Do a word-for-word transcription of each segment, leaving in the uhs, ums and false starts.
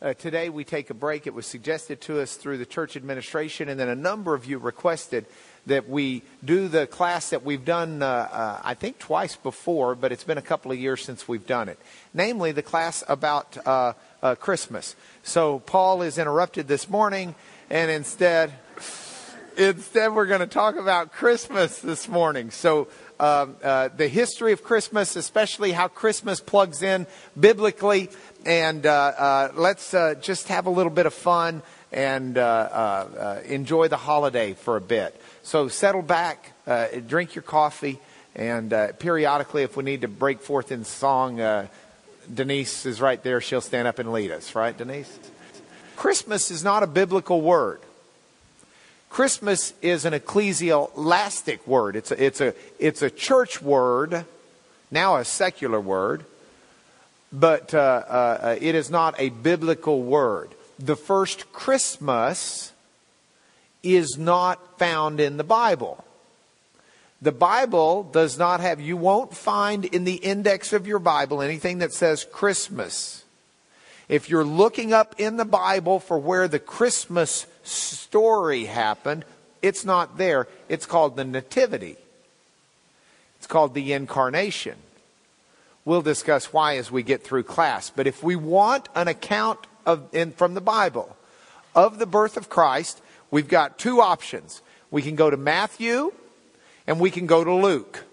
Uh, today we take a break. It was suggested to us through the church administration, and then a number of you requested that we do the class that we've done, uh, uh, I think, twice before, but it's been a couple of years since we've done it. Namely, the class about uh, uh, Christmas. So Paul is interrupted this morning, and instead, instead we're going to talk about Christmas this morning. So um, uh, the history of Christmas, especially how Christmas plugs in biblically, and uh, uh, let's uh, just have a little bit of fun and uh, uh, uh, enjoy the holiday for a bit. So settle back, uh, drink your coffee, and uh, periodically, if we need to break forth in song, uh, Denise is right there. She'll stand up and lead us. Right, Denise? Christmas is not a biblical word. Christmas is an ecclesiastic word. It's a, it's a, it's a church word, now a secular word, but uh, uh, it is not a biblical word. The first Christmas is not found in the Bible. The Bible does not have, you won't find in the index of your Bible anything that says Christmas. If you're looking up in the Bible for where the Christmas story happened, it's not there. It's called the Nativity. It's called the Incarnation. We'll discuss why as we get through class. But if we want an account of in, from the Bible of the birth of Christ, we've got two options. We can go to Matthew and we can go to Luke.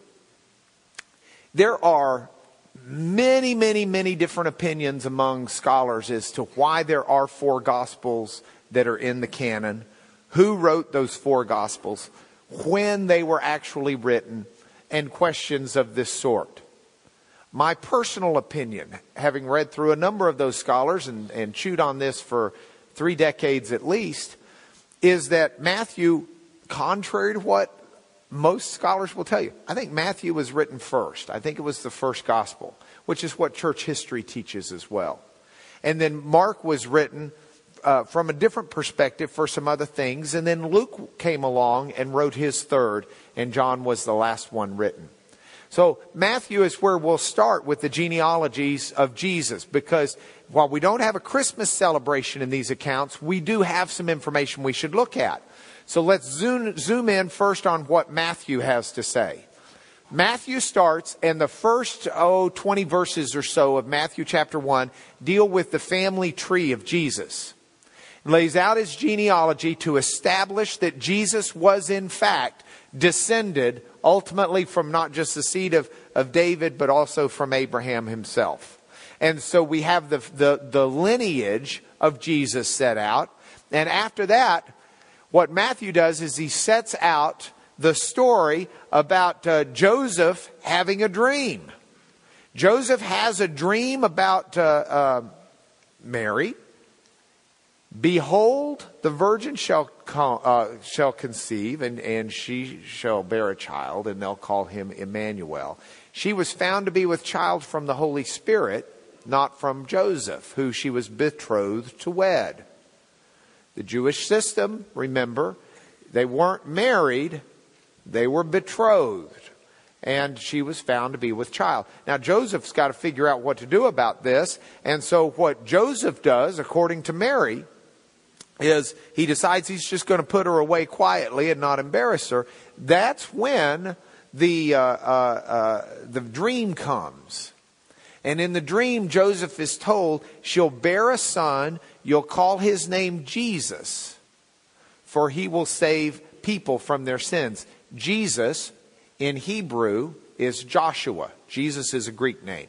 There are many, many, many different opinions among scholars as to why there are four Gospels that are in the canon, who wrote those four Gospels, when they were actually written, and questions of this sort. My personal opinion, having read through a number of those scholars and, and chewed on this for three decades at least, is that Matthew, contrary to what most scholars will tell you, I think Matthew was written first. I think it was the first gospel, which is what church history teaches as well. And then Mark was written uh, from a different perspective for some other things. And then Luke came along and wrote his third, and John was the last one written. So Matthew is where we'll start with the genealogies of Jesus, because while we don't have a Christmas celebration in these accounts, we do have some information we should look at. So let's zoom, zoom in first on what Matthew has to say. Matthew starts, and the first, oh, twenty verses or so of Matthew chapter one deal with the family tree of Jesus. He lays out his genealogy to establish that Jesus was in fact descended ultimately from not just the seed of, of David, but also from Abraham himself. And so we have the, the, the lineage of Jesus set out. And after that, what Matthew does is he sets out the story about uh, Joseph having a dream. Joseph has a dream about uh, uh, Mary. Behold, the virgin shall con- uh, shall conceive, and, and she shall bear a child, and they'll call him Emmanuel. She was found to be with child from the Holy Spirit, not from Joseph, who she was betrothed to wed. The Jewish system, remember, they weren't married, they were betrothed. And she was found to be with child. Now, Joseph's got to figure out what to do about this. And so what Joseph does, according to Mary, is he decides he's just going to put her away quietly and not embarrass her. That's when the, uh, uh, uh, the dream comes. And in the dream, Joseph is told, she'll bear a son, you'll call his name Jesus, for he will save people from their sins. Jesus, in Hebrew, is Joshua. Jesus is a Greek name.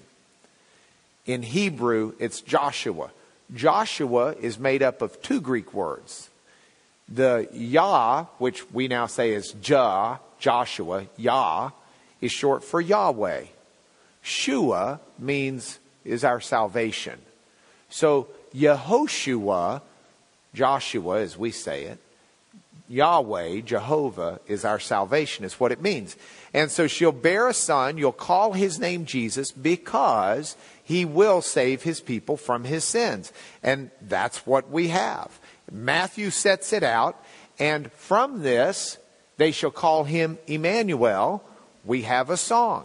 In Hebrew, it's Joshua. Joshua is made up of two Greek words. The Yah, which we now say is Jah, Joshua, Yah, is short for Yahweh. Shua means is our salvation. So Yehoshua, Joshua as we say it, Yahweh, Jehovah, is our salvation, is what it means. And so she'll bear a son, you'll call his name Jesus, because he will save his people from his sins. And that's what we have. Matthew sets it out, and from this, they shall call him Emmanuel. We have a song.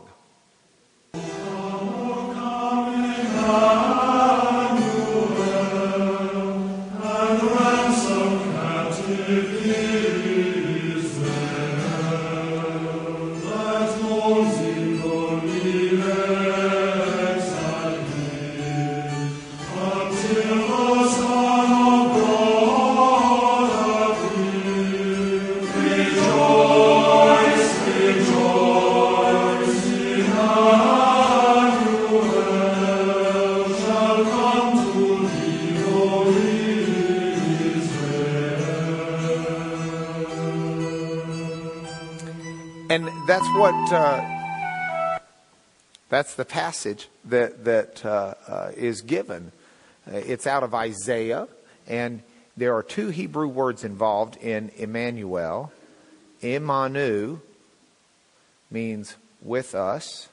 And that's what, uh, that's the passage that, that uh, uh, is given. Uh, it's out of Isaiah, and there are two Hebrew words involved in Emmanuel. Imanu means with us,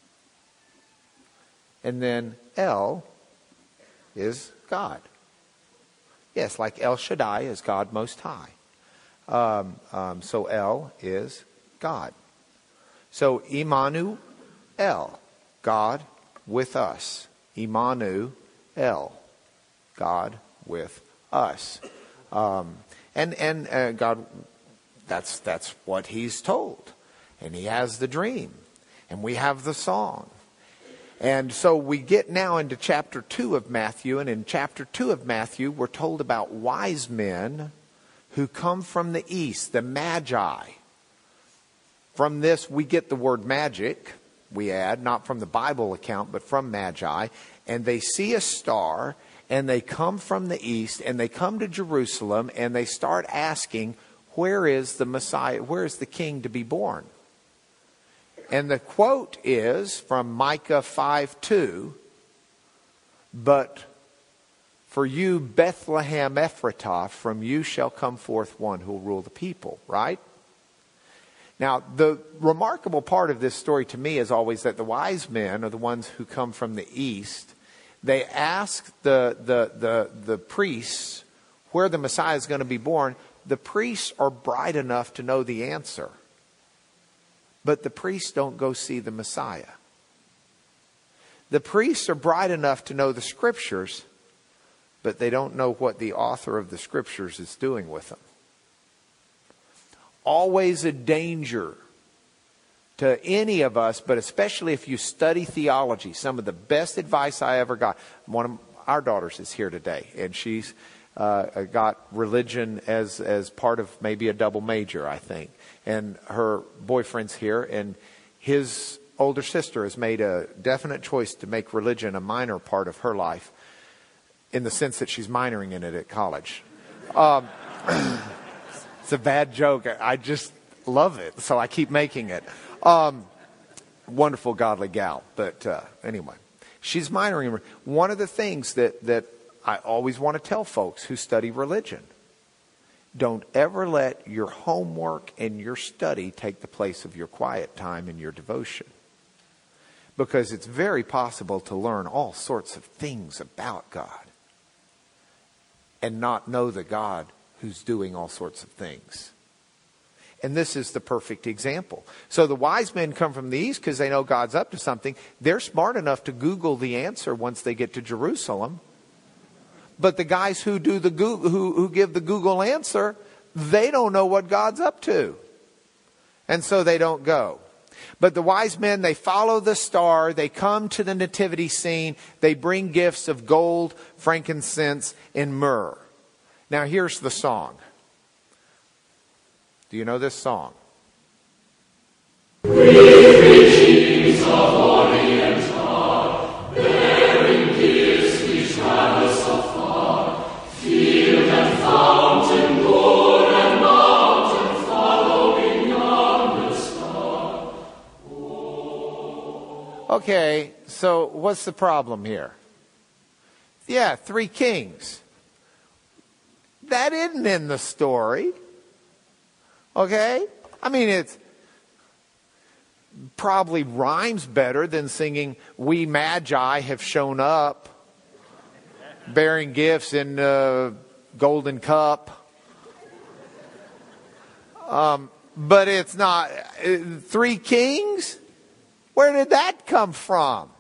and then El is God. Yes, like El Shaddai is God Most High. Um, um, so El is God. So Immanuel, God with us. Immanuel, God with us. Um, and and uh, God, that's that's what He's told. And He has the dream. And we have the song. And so we get now into chapter two of Matthew. And in chapter two of Matthew, we're told about wise men who come from the east, the Magi. From this, we get the word magic, we add, not from the Bible account, but from Magi. And they see a star, and they come from the east, and they come to Jerusalem, and they start asking, where is the Messiah, where is the King to be born? And the quote is from Micah five two, but for you, Bethlehem Ephratah, from you shall come forth one who will rule the people, right? Now, the remarkable part of this story to me is always that the wise men are the ones who come from the east. They ask the, the, the, the priests where the Messiah is going to be born. The priests are bright enough to know the answer. But the priests don't go see the Messiah. The priests are bright enough to know the Scriptures, but they don't know what the author of the Scriptures is doing with them. Always a danger to any of us, but especially if you study theology. Some of the best advice I ever got. One of our daughters is here today, and she's uh, got religion as as part of maybe a double major, I think. And her boyfriend's here, and his older sister has made a definite choice to make religion a minor part of her life, in the sense that she's minoring in it at college. Um, it's a bad joke. I just love it, so I keep making it. Um, wonderful, godly gal. But uh, anyway, she's minoring. One of the things that, that I always want to tell folks who study religion, don't ever let your homework and your study take the place of your quiet time and your devotion. Because it's very possible to learn all sorts of things about God and not know the God who's doing all sorts of things. And this is the perfect example. So the wise men come from the east because they know God's up to something. They're smart enough to Google the answer once they get to Jerusalem. But the guys who do the Google, who, who give the Google answer, they don't know what God's up to. And so they don't go. But the wise men, they follow the star. They come to the nativity scene. They bring gifts of gold, frankincense, and myrrh. Now here's the song. Do you know this song? Greetings of Orient are, bearing gifts which travel so far. Field and fountain, moor and mountain, following yonder star. Oh. Okay, so what's the problem here? Yeah, three kings. That isn't in the story. Okay? I mean, it probably rhymes better than singing, we magi have shown up, bearing gifts in a golden cup. Um, but it's not. Uh, three kings? Where did that come from?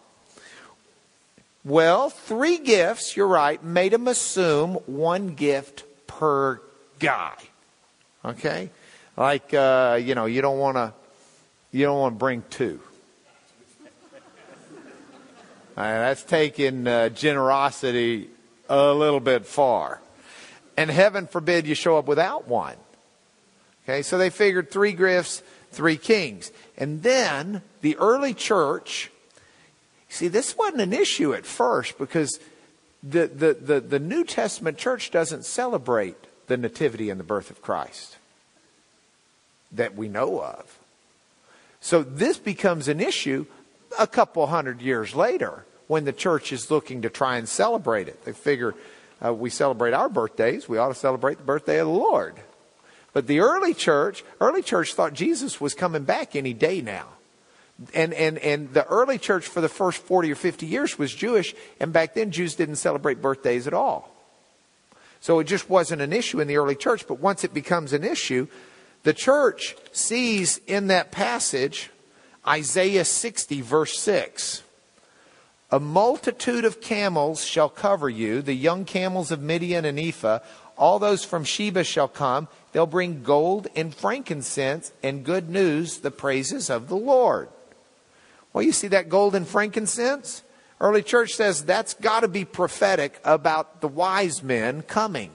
Well, three gifts, you're right, made them assume one gift per guy. Okay? Like, uh, you know, you don't want to, you don't want to bring two. Uh, that's taking uh, generosity a little bit far. And heaven forbid you show up without one. Okay, so they figured three gifts, three kings. And then the early church, see, this wasn't an issue at first because the, the, the, the New Testament church doesn't celebrate the nativity and the birth of Christ that we know of. So this becomes an issue a couple hundred years later when the church is looking to try and celebrate it. They figure uh, we celebrate our birthdays, we ought to celebrate the birthday of the Lord. But the early church, early church thought Jesus was coming back any day now. And, and, and the early church for the first forty or fifty years was Jewish. And back then Jews didn't celebrate birthdays at all. So it just wasn't an issue in the early church. But once it becomes an issue, the church sees in that passage Isaiah sixty verse six. A multitude of camels shall cover you, the young camels of Midian and Ephah. All those from Sheba shall come. They'll bring gold and frankincense and good news, the praises of the Lord. Well, you see that gold and frankincense? Early church says that's got to be prophetic about the wise men coming.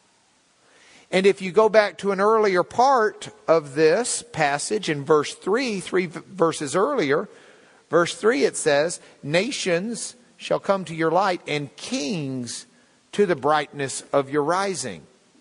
And if you go back to an earlier part of this passage in verse three, three verses earlier, verse three it says, nations shall come to your light and kings to the brightness of your rising.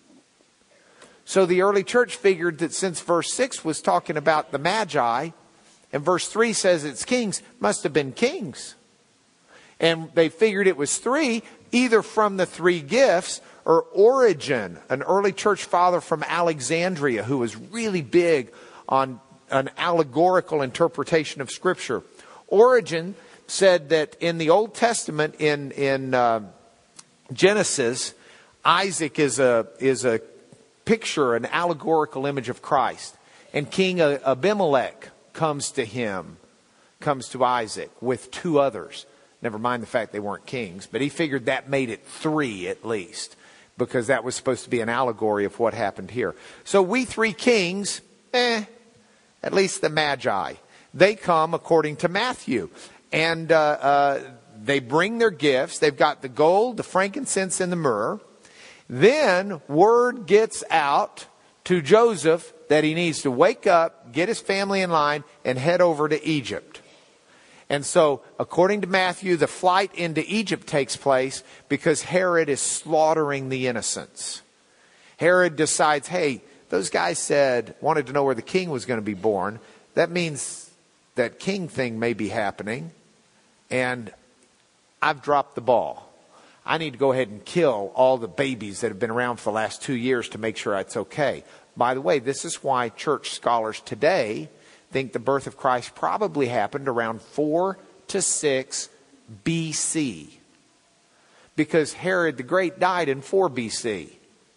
So the early church figured that since verse six was talking about the Magi, and verse three says it's kings, must have been kings. And they figured it was three, either from the three gifts, or Origen, an early church father from Alexandria, who was really big on an allegorical interpretation of Scripture. Origen said that in the Old Testament, in, in uh, Genesis, Isaac is a, is a picture, an allegorical image of Christ. And King Abimelech comes to him, comes to Isaac with two others. Never mind the fact they weren't kings, but he figured that made it three at least, because that was supposed to be an allegory of what happened here. So we three kings, eh, at least the Magi, they come according to Matthew. And uh, uh, they bring their gifts. They've got the gold, the frankincense, and the myrrh. Then word gets out to Joseph that he needs to wake up, get his family in line, and head over to Egypt. And so, according to Matthew, the flight into Egypt takes place because Herod is slaughtering the innocents. Herod decides, hey, those guys said, wanted to know where the king was going to be born. That means that king thing may be happening. And I've dropped the ball. I need to go ahead and kill all the babies that have been around for the last two years to make sure it's okay. By the way, this is why church scholars today think the birth of Christ probably happened around four to six B C. Because Herod the Great died in four B C.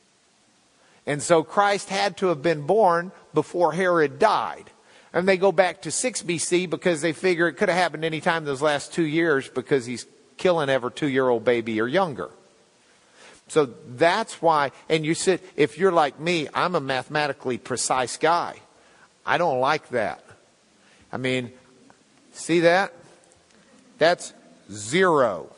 And so Christ had to have been born before Herod died. And they go back to six B C because they figure it could have happened any time those last two years because he's killing every two-year-old baby or younger. So that's why, and you said, if you're like me, I'm a mathematically precise guy. I don't like that. I mean, see that? That's zero.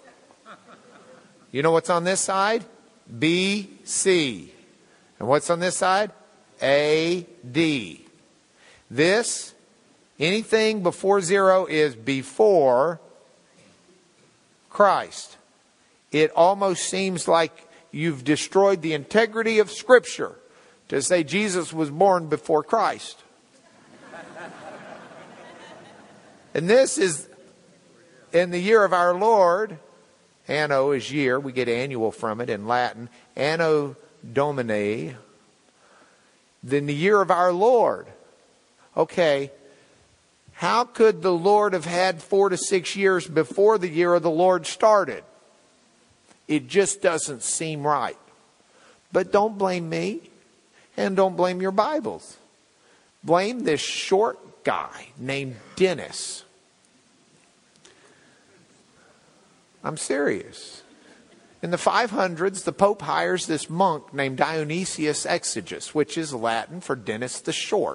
You know what's on this side? B C. And what's on this side? A D. This, anything before zero is before Christ. It almost seems like you've destroyed the integrity of Scripture to say Jesus was born before Christ. And this is in the year of our Lord. Anno is year. We get annual from it in Latin. Anno Domini. Then the year of our Lord. Okay. How could the Lord have had four to six years before the year of the Lord started? It just doesn't seem right. But don't blame me. And don't blame your Bibles. Blame this short guy named Dennis. I'm serious. In the five hundreds, the Pope hires this monk named Dionysius Exiguus, which is Latin for Dennis the Short.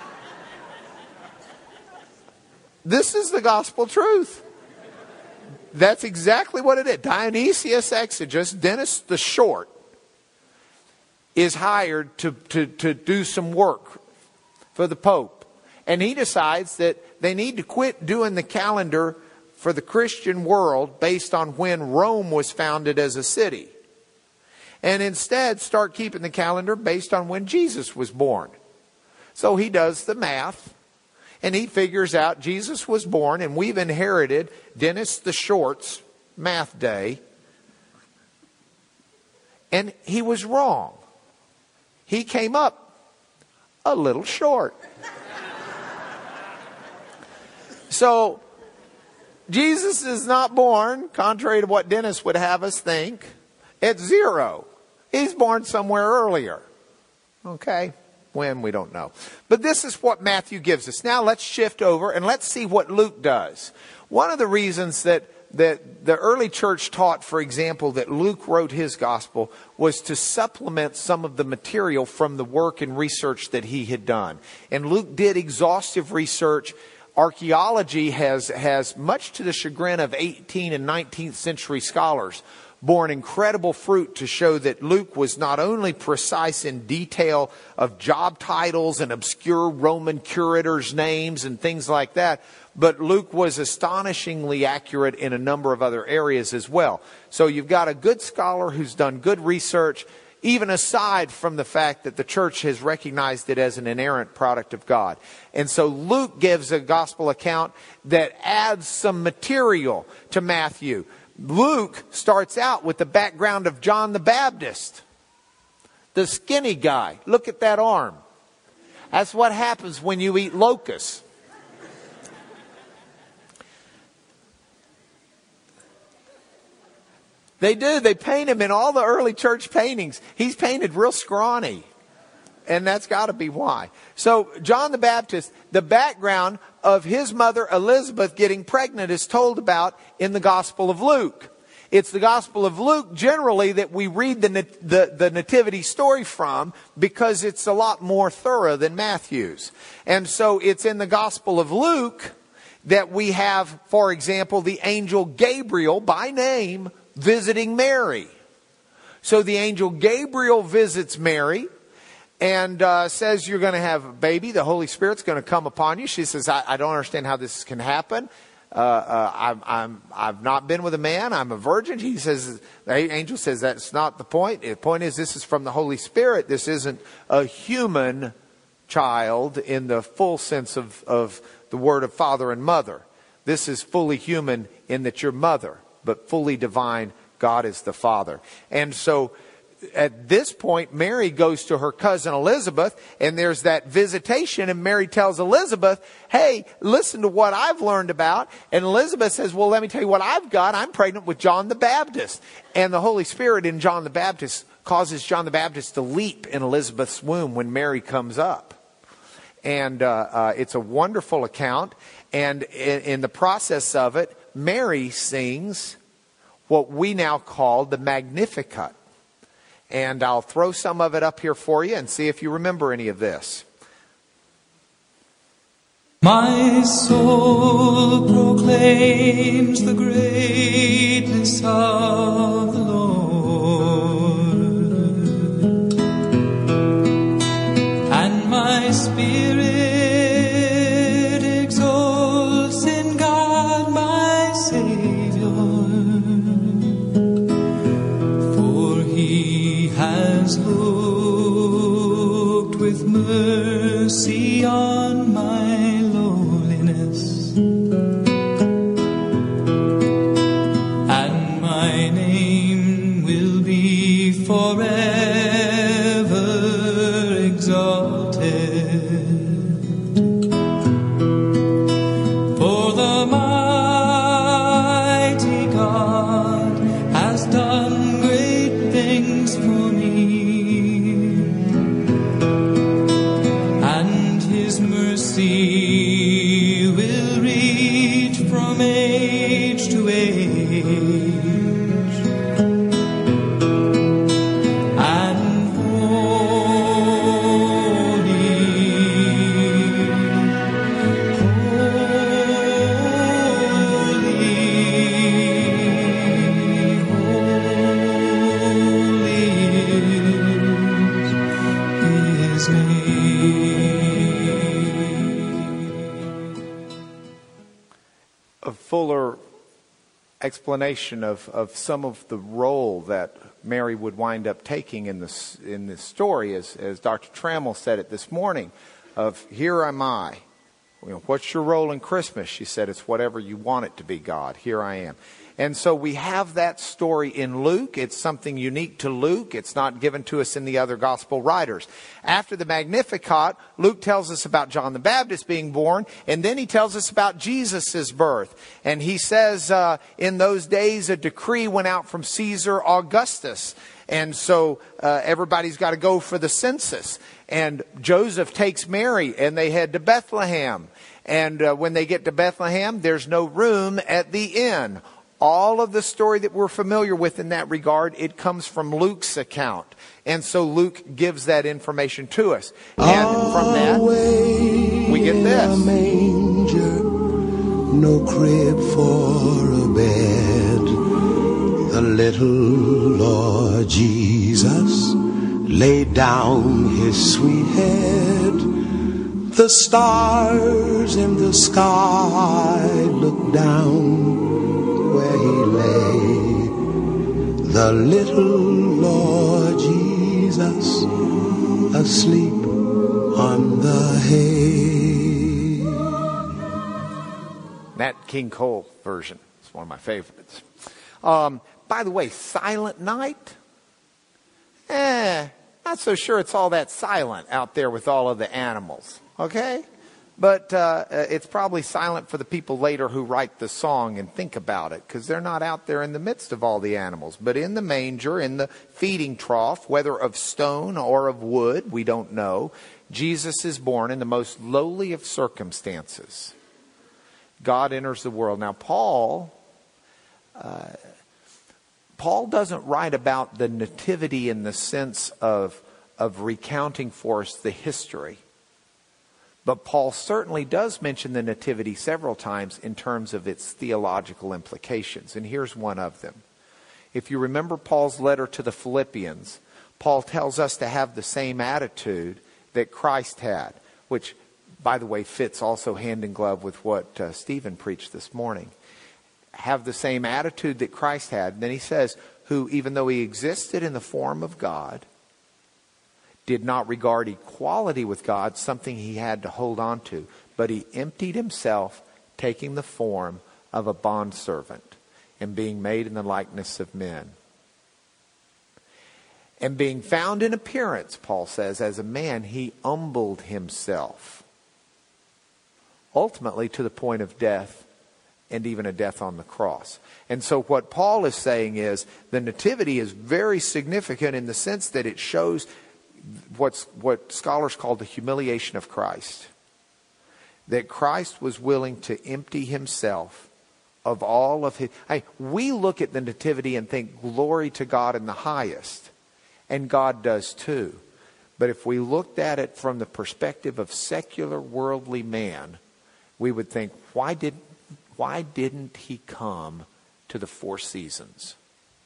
This is the gospel truth. That's exactly what it is. Dionysius Exiguus, Dennis the Short, is hired to, to, to do some work for the Pope. And he decides that they need to quit doing the calendar for the Christian world based on when Rome was founded as a city. And instead start keeping the calendar based on when Jesus was born. So he does the math. And he figures out Jesus was born, and we've inherited Dennis the Short's math day. And he was wrong. He came up a little short. So, Jesus is not born, contrary to what Dennis would have us think, at zero. He's born somewhere earlier. Okay? When, we don't know. But this is what Matthew gives us. Now let's shift over and let's see what Luke does. One of the reasons that, that the early church taught, for example, that Luke wrote his gospel was to supplement some of the material from the work and research that he had done. And Luke did exhaustive research. Archaeology has, has, much to the chagrin of eighteenth and nineteenth century scholars, borne incredible fruit to show that Luke was not only precise in detail of job titles and obscure Roman curators' names and things like that, but Luke was astonishingly accurate in a number of other areas as well. So you've got a good scholar who's done good research, even aside from the fact that the church has recognized it as an inerrant product of God. And so Luke gives a gospel account that adds some material to Matthew. Luke starts out with the background of John the Baptist, the skinny guy. Look at that arm. That's what happens when you eat locusts. They do. They paint him in all the early church paintings. He's painted real scrawny. And that's got to be why. So John the Baptist, the background of his mother Elizabeth getting pregnant is told about in the Gospel of Luke. It's the Gospel of Luke generally that we read the, the, the nativity story from because it's a lot more thorough than Matthew's. And so it's in the Gospel of Luke that we have, for example, the angel Gabriel by name visiting Mary. So the angel Gabriel visits Mary and uh, says, you're going to have a baby. The Holy Spirit's going to come upon you. She says, I, I don't understand how this can happen. Uh, uh, I'm, I'm, I've not been with a man. I'm a virgin. He says, the angel says, that's not the point. The point is, this is from the Holy Spirit. This isn't a human child in the full sense of, of the word of father and mother. This is fully human in that you're mother, but fully divine. God is the Father. And so at this point, Mary goes to her cousin Elizabeth, and there's that visitation, and Mary tells Elizabeth, hey, listen to what I've learned about. And Elizabeth says, well, let me tell you what I've got. I'm pregnant with John the Baptist. And the Holy Spirit in John the Baptist causes John the Baptist to leap in Elizabeth's womb when Mary comes up. And uh, uh, it's a wonderful account. And in, in the process of it, Mary sings what we now call the Magnificat. And I'll throw some of it up here for you and see if you remember any of this. My soul proclaims the greatness of the Lord, and my spirit exalts in God my Savior, for He has looked with mercy on my lowliness, and my name will be forever exalted. For the mighty God has done great things for me, and His mercy will reach from age to age. And holy, holy fuller explanation of, of some of the role that Mary would wind up taking in this in this story, as, as Doctor Trammell said it this morning, of here am I. You know, what's your role in Christmas? She said, it's whatever you want it to be, God. Here I am. And so we have that story in Luke. It's something unique to Luke. It's not given to us in the other gospel writers. After the Magnificat, Luke tells us about John the Baptist being born, and then he tells us about Jesus' birth. And he says, uh, in those days a decree went out from Caesar Augustus. And so uh, everybody's got to go for the census. And Joseph takes Mary, and they head to Bethlehem. And uh, when they get to Bethlehem, there's no room at the inn. All of the story that we're familiar with in that regard, it comes from Luke's account. And so Luke gives that information to us. And from that, we get this. Manger, no crib for a bed. The little Lord Jesus laid down his sweet head. The stars in the sky looked down where he lay, the little Lord Jesus asleep on the hay. That King Cole version is one of my favorites. Um, by the way, Silent Night? Eh, not so sure it's all that silent out there with all of the animals, okay? But uh, it's probably silent for the people later who write the song and think about it, because they're not out there in the midst of all the animals. But in the manger, in the feeding trough, whether of stone or of wood, we don't know, Jesus is born in the most lowly of circumstances. God enters the world. Now, Paul, uh, Paul doesn't write about the nativity in the sense of, of recounting for us the history. But Paul certainly does mention the nativity several times in terms of its theological implications. And here's one of them. If you remember Paul's letter to the Philippians, Paul tells us to have the same attitude that Christ had, which, by the way, fits also hand in glove with what uh, Stephen preached this morning. Have the same attitude that Christ had. And then he says, who, even though he existed in the form of God, did not regard equality with God something he had to hold on to, but he emptied himself, taking the form of a bondservant and being made in the likeness of men. And being found in appearance, Paul says, as a man, he humbled himself, ultimately to the point of death, and even a death on the cross. And so what Paul is saying is the nativity is very significant in the sense that it shows what's what scholars call the humiliation of Christ. That Christ was willing to empty himself of all of his... I, we look at the nativity and think glory to God in the highest. And God does too. But if we looked at it from the perspective of secular worldly man, we would think, why did why didn't he come to the Four Seasons?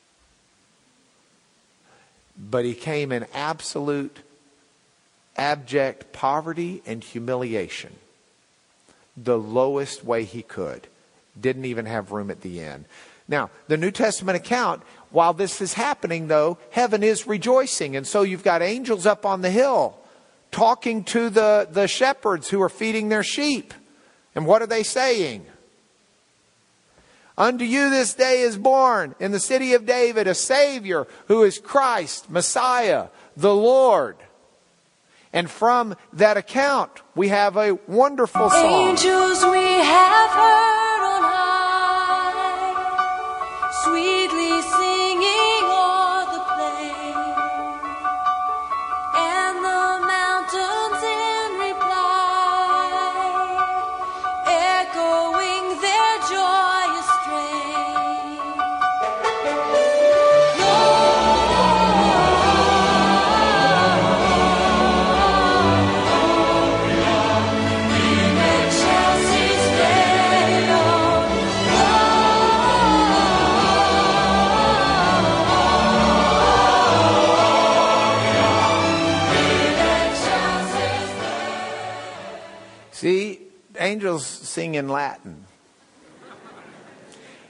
But he came in absolute, abject poverty and humiliation. The lowest way he could. Didn't even have room at the inn. Now, the New Testament account, while this is happening, though, heaven is rejoicing. And so you've got angels up on the hill talking to the, the shepherds who are feeding their sheep. And what are they saying? Unto you this day is born in the city of David a Savior who is Christ, Messiah, the Lord. And from that account, we have a wonderful song. Angels we have heard on high, sweetly singing o'er the plain, and the mountains in reply, echoing their joyous strain. See, angels sing in Latin.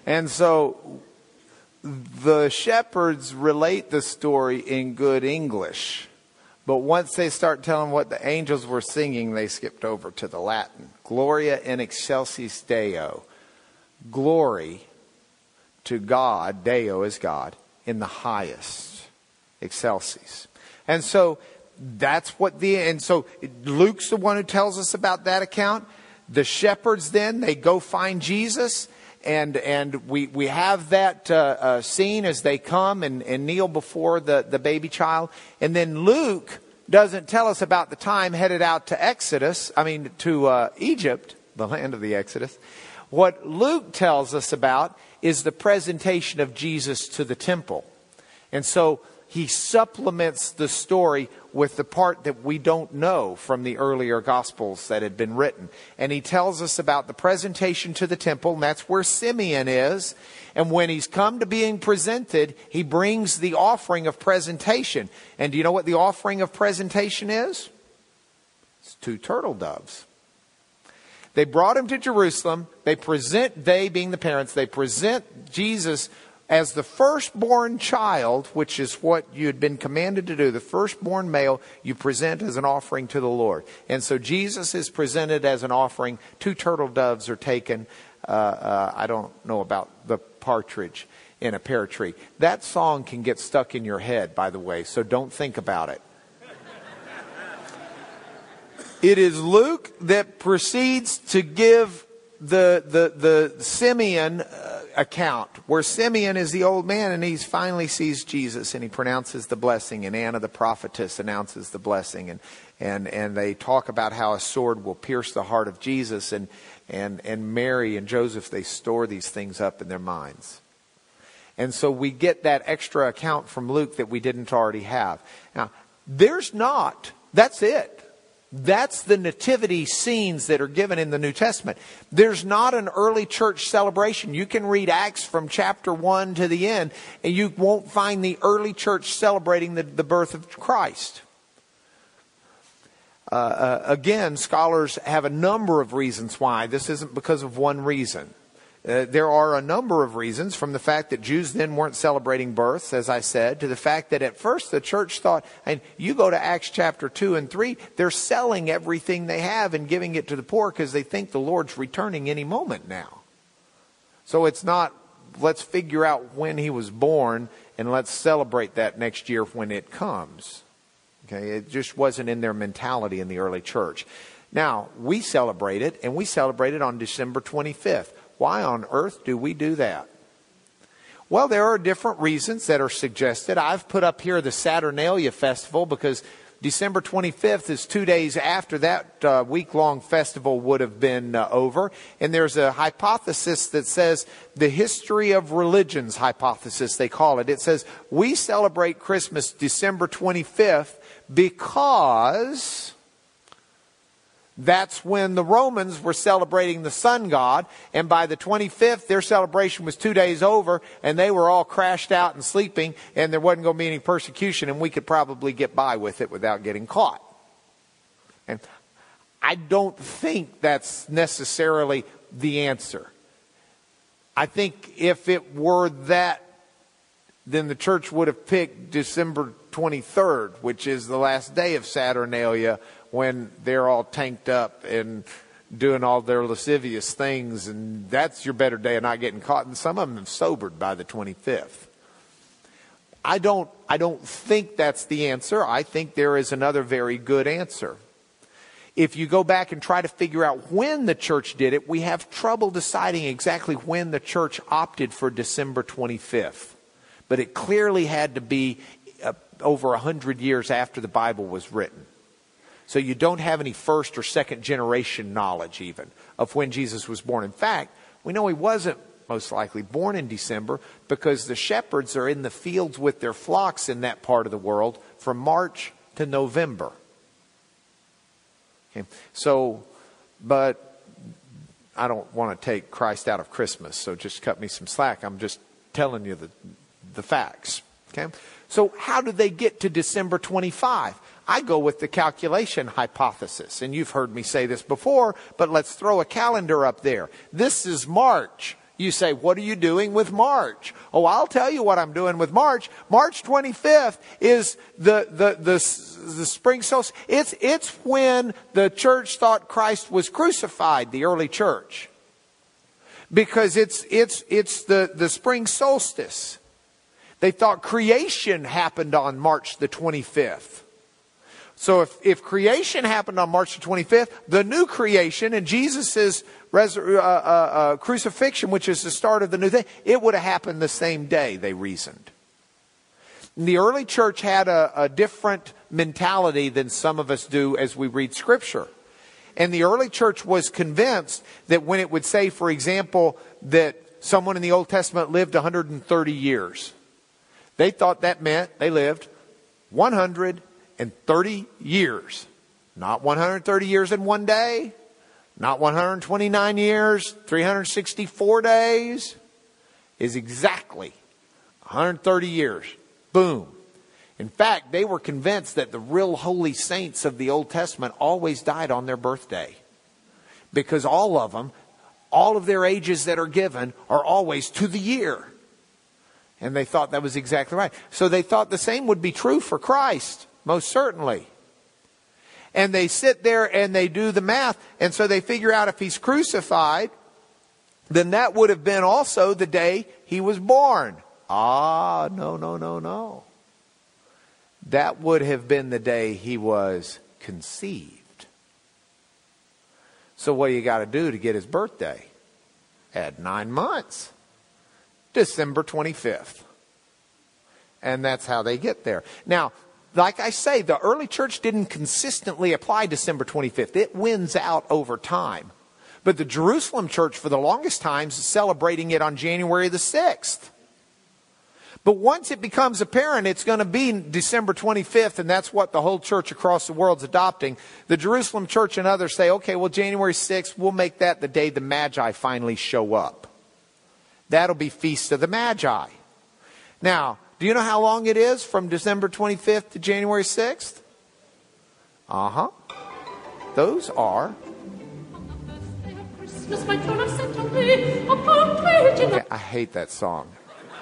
And so the shepherds relate the story in good English. But once they start telling what the angels were singing, they skipped over to the Latin. Gloria in excelsis Deo. Glory to God, Deo is God, in the highest. Excelsis. And so that's what the, and so Luke's the one who tells us about that account. The shepherds then, they go find Jesus. And and we, we have that uh, uh, scene as they come and, and kneel before the, the baby child. And then Luke doesn't tell us about the time headed out to Exodus, I mean to uh, Egypt, the land of the Exodus. What Luke tells us about is the presentation of Jesus to the temple. And so he supplements the story with the part that we don't know from the earlier Gospels that had been written. And he tells us about the presentation to the temple, and that's where Simeon is. And when he's come to being presented, he brings the offering of presentation. And do you know what the offering of presentation is? It's two turtle doves. They brought him to Jerusalem. They present, they being the parents, they present Jesus as the firstborn child, which is what you had been commanded to do. The firstborn male you present as an offering to the Lord. And so Jesus is presented as an offering. Two turtle doves are taken. Uh, uh, I don't know about the partridge in a pear tree. That song can get stuck in your head, by the way, so don't think about it. It is Luke that proceeds to give the the the Simeon uh, account, where Simeon is the old man and he finally sees Jesus and he pronounces the blessing, and Anna the prophetess announces the blessing, and and and they talk about how a sword will pierce the heart of Jesus, and and and Mary and Joseph, they store these things up in their minds. And so we get that extra account from Luke that we didn't already have. Now, there's not, that's it. That's the nativity scenes that are given in the New Testament. There's not an early church celebration. You can read Acts from chapter one to the end, and you won't find the early church celebrating the, the birth of Christ. Uh, uh, again, scholars have a number of reasons why. This isn't because of one reason. Uh, there are a number of reasons, from the fact that Jews then weren't celebrating births, as I said, to the fact that at first the church thought, and you go to Acts chapter two and three, they're selling everything they have and giving it to the poor because they think the Lord's returning any moment now. So it's not, let's figure out when he was born and let's celebrate that next year when it comes. Okay, it just wasn't in their mentality in the early church. Now, we celebrate it, and we celebrate it on December twenty-fifth. Why on earth do we do that? Well, there are different reasons that are suggested. I've put up here the Saturnalia Festival because December twenty-fifth is two days after that uh, week-long festival would have been uh, over. And there's a hypothesis that says, the history of religions hypothesis, they call it. It says, we celebrate Christmas December twenty-fifth because that's when the Romans were celebrating the sun god, and by the twenty-fifth, their celebration was two days over, and they were all crashed out and sleeping, and there wasn't going to be any persecution, and we could probably get by with it without getting caught. And I don't think that's necessarily the answer. I think if it were that, then the church would have picked December twenty-third, which is the last day of Saturnalia, when they're all tanked up and doing all their lascivious things, and that's your better day of not getting caught. And some of them have sobered by the twenty-fifth. I don't, I don't think that's the answer. I think there is another very good answer. If you go back and try to figure out when the church did it, we have trouble deciding exactly when the church opted for December twenty-fifth. But it clearly had to be uh, over a hundred years after the Bible was written. So you don't have any first or second generation knowledge even of when Jesus was born. In fact, we know he wasn't most likely born in December because the shepherds are in the fields with their flocks in that part of the world from March to November. Okay. So, but I don't want to take Christ out of Christmas, so just cut me some slack. I'm just telling you the, the facts. Okay. So how did they get to December twenty-fifth? I go with the calculation hypothesis. And you've heard me say this before, but let's throw a calendar up there. This is March. You say, what are you doing with March? Oh, I'll tell you what I'm doing with March. March twenty-fifth is the, the, the, the spring solstice. It's, it's when the church thought Christ was crucified, the early church. Because it's, it's, it's the, the spring solstice. They thought creation happened on March the twenty-fifth. So if, if creation happened on March the twenty-fifth, the new creation and Jesus' resur- uh, uh, uh, crucifixion, which is the start of the new thing, it would have happened the same day, they reasoned. And the early church had a, a different mentality than some of us do as we read Scripture. And the early church was convinced that when it would say, for example, that someone in the Old Testament lived one hundred thirty years, they thought that meant they lived one hundred thirty years. Not one hundred thirty years in one day. Not one hundred twenty-nine years, three hundred sixty-four days. Is exactly one hundred thirty years. Boom. In fact, they were convinced that the real holy saints of the Old Testament always died on their birthday. Because all of them, all of their ages that are given are always to the year. And they thought that was exactly right. So they thought the same would be true for Christ. Most certainly. And they sit there and they do the math. And so they figure out if he's crucified, then that would have been also the day he was born. Ah, no, no, no, no. That would have been the day he was conceived. So what do you got to do to get his birthday? Add nine months. December twenty-fifth. And that's how they get there. Now, like I say, the early church didn't consistently apply December twenty-fifth. It wins out over time. But the Jerusalem church, for the longest time, is celebrating it on January the sixth. But once it becomes apparent it's going to be December twenty-fifth, and that's what the whole church across the world's adopting, the Jerusalem church and others say, okay, well, January sixth, we'll make that the day the Magi finally show up. That'll be Feast of the Magi. Now, do you know how long it is from December twenty-fifth to January sixth? Uh-huh. Those are... Okay, I hate that song.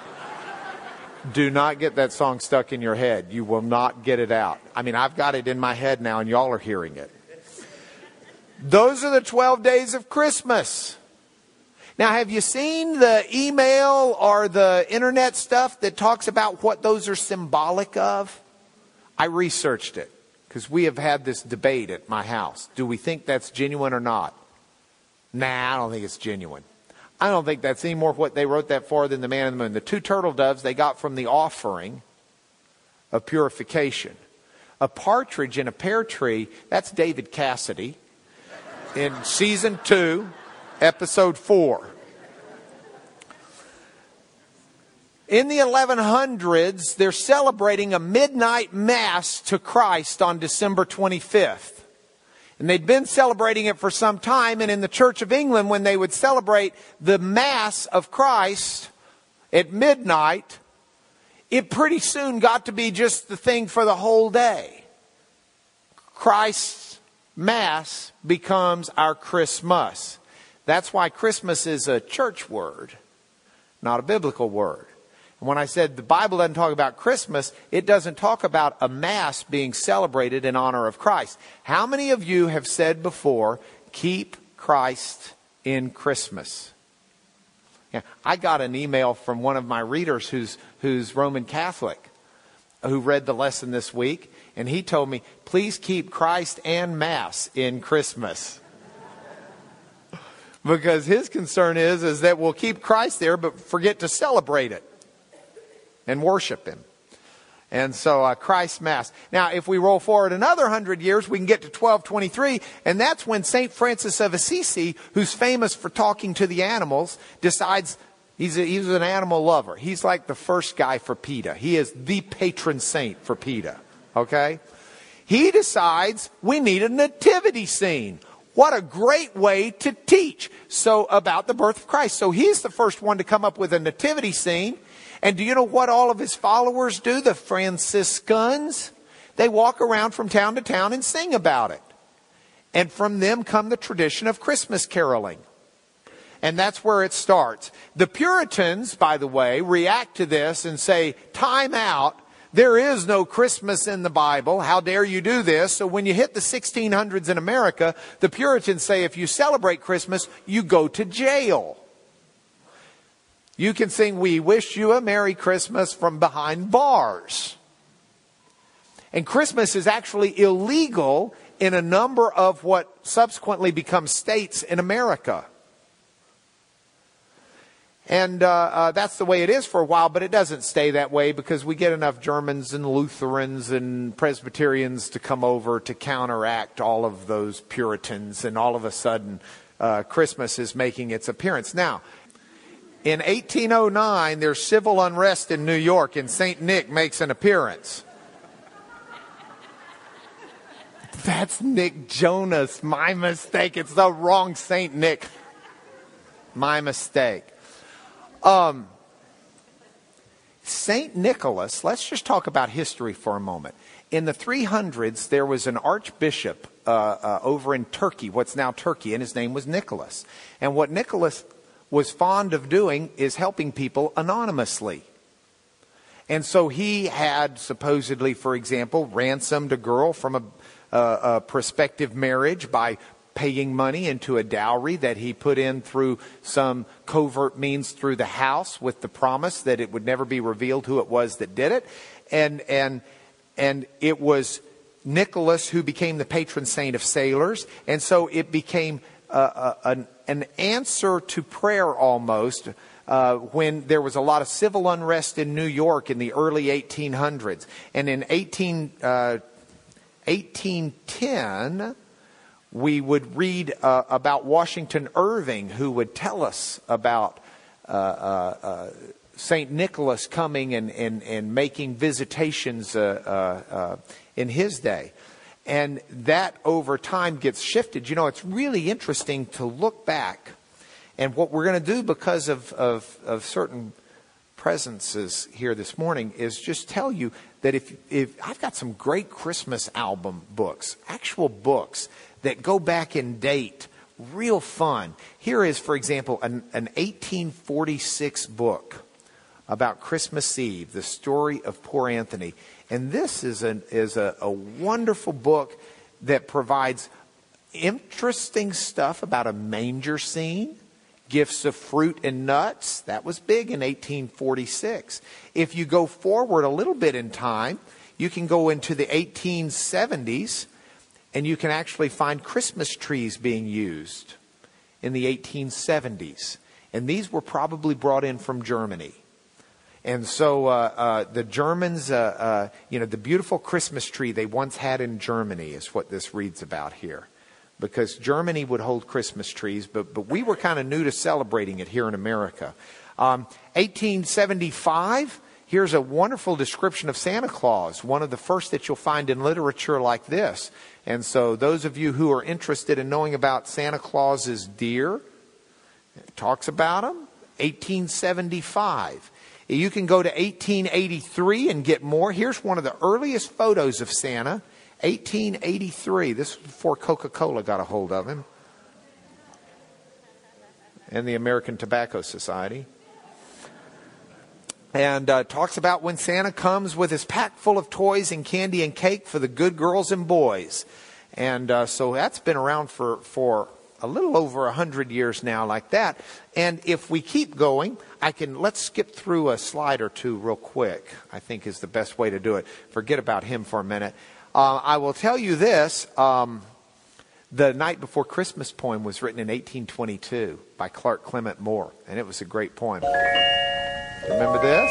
Do not get that song stuck in your head. You will not get it out. I mean, I've got it in my head now and y'all are hearing it. Those are the twelve days of Christmas. Now, have you seen the email or the internet stuff that talks about what those are symbolic of? I researched it because we have had this debate at my house. Do we think that's genuine or not? Nah, I don't think it's genuine. I don't think that's any more what they wrote that for than the man in the moon. The two turtle doves they got from the offering of purification. A partridge in a pear tree, that's David Cassidy in season two, episode four. In the eleven hundreds, they're celebrating a midnight mass to Christ on December twenty-fifth. And they'd been celebrating it for some time. And in the Church of England, when they would celebrate the Mass of Christ at midnight, it pretty soon got to be just the thing for the whole day. Christ's Mass becomes our Christmas. That's why Christmas is a church word, not a biblical word. And when I said the Bible doesn't talk about Christmas, it doesn't talk about a Mass being celebrated in honor of Christ. How many of you have said before, keep Christ in Christmas? Yeah, I got an email from one of my readers who's, who's Roman Catholic, who read the lesson this week, and he told me, please keep Christ and Mass in Christmas. Because his concern is, is that we'll keep Christ there, but forget to celebrate it and worship him. And so uh, Christ's Mass. Now, if we roll forward another hundred years, we can get to twelve twenty-three, and that's when Saint Francis of Assisi, who's famous for talking to the animals, decides he's, a, he's an animal lover. He's like the first guy for PETA. He is the patron saint for PETA. Okay? He decides we need a nativity scene. What a great way to teach so about the birth of Christ. So he's the first one to come up with a nativity scene. And do you know what all of his followers do? The Franciscans. They walk around from town to town and sing about it. And from them come the tradition of Christmas caroling. And that's where it starts. The Puritans, by the way, react to this and say, time out. There is no Christmas in the Bible. How dare you do this? So when you hit the sixteen hundreds in America, the Puritans say if you celebrate Christmas, you go to jail. You can sing, "We wish you a Merry Christmas" from behind bars. And Christmas is actually illegal in a number of what subsequently become states in America. And uh, uh, that's the way it is for a while, but it doesn't stay that way because we get enough Germans and Lutherans and Presbyterians to come over to counteract all of those Puritans, and all of a sudden uh, Christmas is making its appearance. Now, in eighteen oh nine, there's civil unrest in New York, and Saint Nick makes an appearance. That's Nick Jonas. My mistake. It's the wrong Saint Nick. My mistake. Um, Saint Nicholas, let's just talk about history for a moment. In the three hundreds, there was an archbishop uh, uh, over in Turkey, what's now Turkey, and his name was Nicholas. And what Nicholas was fond of doing is helping people anonymously. And so he had supposedly, for example, ransomed a girl from a, a, a prospective marriage by paying money into a dowry that he put in through some covert means through the house, with the promise that it would never be revealed who it was that did it. And and and it was Nicholas who became the patron saint of sailors. And so it became uh, a, an, an answer to prayer almost uh, when there was a lot of civil unrest in New York in the early eighteen hundreds. And in eighteen, uh, eighteen ten... we would read uh, about Washington Irving, who would tell us about uh, uh, uh, Saint Nicholas coming and, and, and making visitations uh, uh, uh, in his day. And that over time gets shifted. You know, it's really interesting to look back. And what we're going to do because of, of, of certain presences here this morning is just tell you that if, if I've got some great Christmas album books, actual books, that go back in date, real fun. Here is, for example, an, an eighteen forty-six book about Christmas Eve, the story of poor Anthony. And this is, an, is a, a wonderful book that provides interesting stuff about a manger scene, gifts of fruit and nuts. That was big in eighteen forty-six. If you go forward a little bit in time, you can go into the eighteen seventies, and you can actually find Christmas trees being used in the eighteen seventies. And these were probably brought in from Germany. And so uh, uh, the Germans, uh, uh, you know, the beautiful Christmas tree they once had in Germany is what this reads about here. Because Germany would hold Christmas trees, but, but we were kind of new to celebrating it here in America. Um, eighteen seventy-five, here's a wonderful description of Santa Claus, one of the first that you'll find in literature like this. And so those of you who are interested in knowing about Santa Claus's deer, it talks about them. eighteen seventy-five. You can go to eighteen eighty-three and get more. Here's one of the earliest photos of Santa. eighteen eighty-three. This was before Coca-Cola got a hold of him. And the American Tobacco Society. And uh, talks about when Santa comes with his pack full of toys and candy and cake for the good girls and boys. And uh, so that's been around for, for a little over a hundred years now like that. And if we keep going, I can, let's skip through a slide or two real quick, I think is the best way to do it. Forget about him for a minute. Uh, I will tell you this, um, the Night Before Christmas poem was written in eighteen twenty-two by Clark Clement Moore, and it was a great poem. Remember this?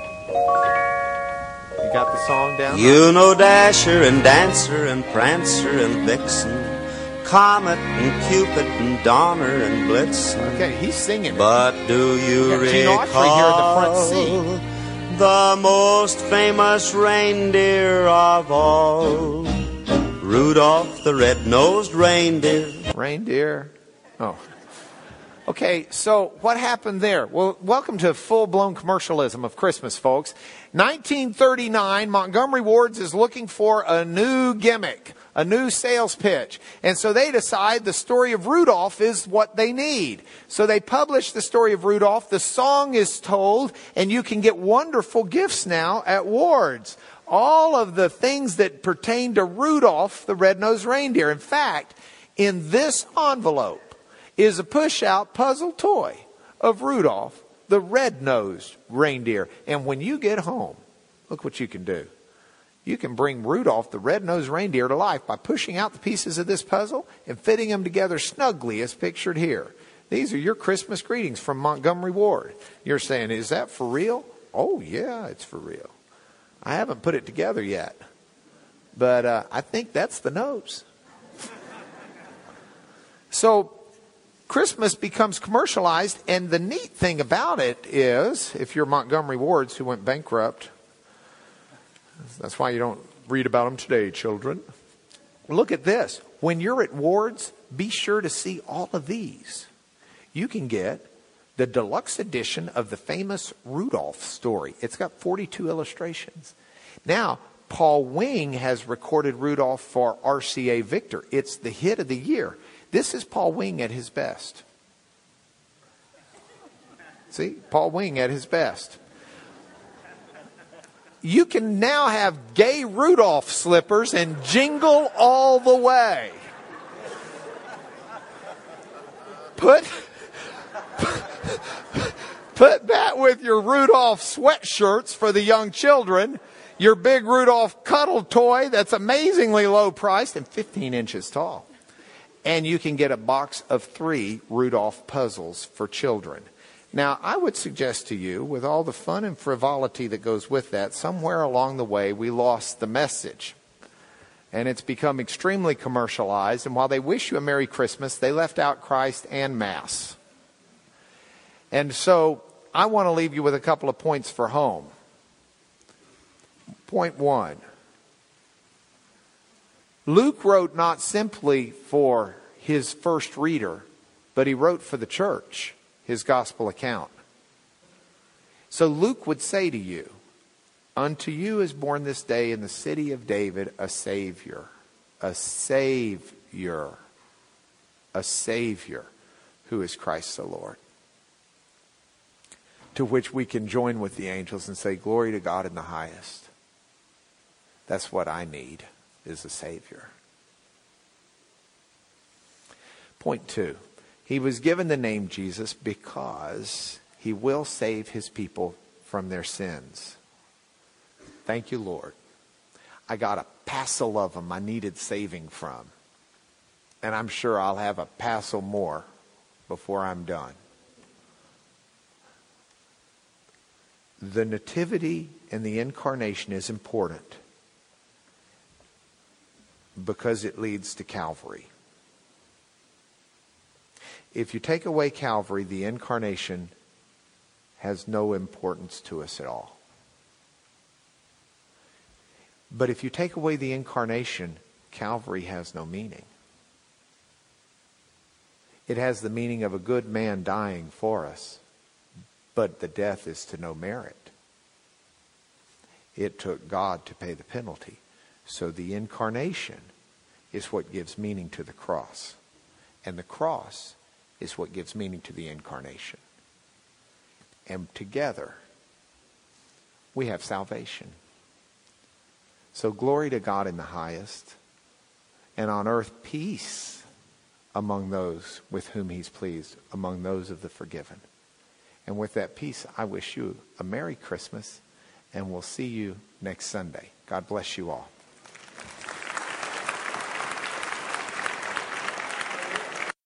You got the song down? You know Dasher and Dancer and Prancer and Vixen, Comet and Cupid and Donner and Blitzen. Okay, he's singing it. But do you got Gene Autry here in the front recall seat. the most famous reindeer of all? Rudolph the red-nosed reindeer. Reindeer. Oh. Okay, so what happened there? Well, welcome to full-blown commercialism of Christmas, folks. nineteen thirty-nine, Montgomery Ward's is looking for a new gimmick, a new sales pitch. And so they decide the story of Rudolph is what they need. So they publish the story of Rudolph. The song is told, and you can get wonderful gifts now at Ward's. All of the things that pertain to Rudolph, the red-nosed reindeer. In fact, in this envelope is a push-out puzzle toy of Rudolph, the red-nosed reindeer. And when you get home, look what you can do. You can bring Rudolph, the red-nosed reindeer, to life by pushing out the pieces of this puzzle and fitting them together snugly as pictured here. These are your Christmas greetings from Montgomery Ward. You're saying, is that for real? Oh, yeah, it's for real. I haven't put it together yet, but uh, I think that's the nose. So Christmas becomes commercialized, and the neat thing about it is, if you're Montgomery Ward's who went bankrupt, that's why you don't read about them today, children. Look at this. When you're at Ward's, be sure to see all of these. You can get the deluxe edition of the famous Rudolph story. It's got forty-two illustrations. Now, Paul Wing has recorded Rudolph for R C A Victor. It's the hit of the year. This is Paul Wing at his best. See, Paul Wing at his best. You can now have gay Rudolph slippers and jingle all the way. Put, put that with your Rudolph sweatshirts for the young children, your big Rudolph cuddle toy that's amazingly low priced and fifteen inches tall. And you can get a box of three Rudolph puzzles for children. Now, I would suggest to you, with all the fun and frivolity that goes with that, somewhere along the way we lost the message. And it's become extremely commercialized. And while they wish you a Merry Christmas, they left out Christ and Mass. And so I want to leave you with a couple of points for home. Point one. Luke wrote not simply for his first reader, but he wrote for the church, his gospel account. So Luke would say to you, unto you is born this day in the city of David a Savior, a Savior, a Savior, who is Christ the Lord. To which we can join with the angels and say, glory to God in the highest. That's what I need, is a Savior. Point two. He was given the name Jesus because he will save his people from their sins. Thank you, Lord. I got a passel of them I needed saving from. And I'm sure I'll have a passel more before I'm done. The nativity and the incarnation is important because it leads to Calvary. If you take away Calvary, the incarnation has no importance to us at all. But if you take away the incarnation, Calvary has no meaning. It has the meaning of a good man dying for us, but the death is to no merit. It took God to pay the penalty. So the incarnation is what gives meaning to the cross. And the cross is what gives meaning to the incarnation. And together, we have salvation. So glory to God in the highest, and on earth peace among those with whom he's pleased, among those of the forgiven. And with that peace, I wish you a Merry Christmas, and we'll see you next Sunday. God bless you all.